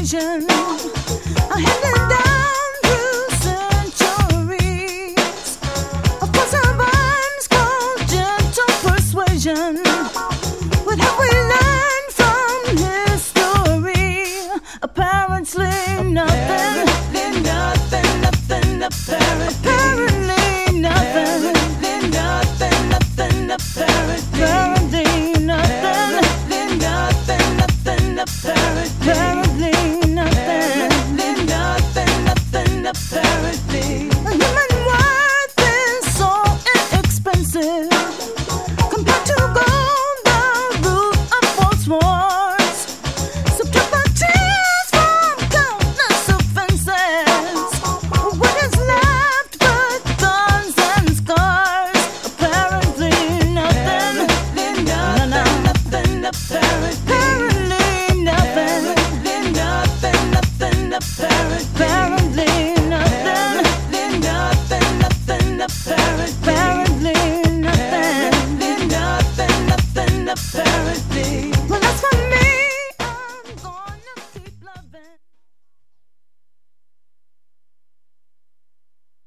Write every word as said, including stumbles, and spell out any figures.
persuasion. I handed down through centuries. Of course, our rhymes called gentle persuasion. What have we learned from history? Apparently nothing. Apparently nothing, nothing, apparently. Apparently nothing. Apparently nothing, nothing, apparently. Apparently nothing. Apparently nothing, nothing, apparently. Apparently nothing. Apparently nothing, nothing, apparently. Human worth is so inexpensive compared to gold, the root of false wars. Subtract the tears from countless offenses. What is left but guns and scars? Apparently nothing. Apparently nothing, nothing, apparently. Apparently nothing. Apparently nothing, nothing, apparently. Apparently nothing. Apparently nothing, nothing, apparently. Apparently nothing. Apparently nothing, nothing, apparently.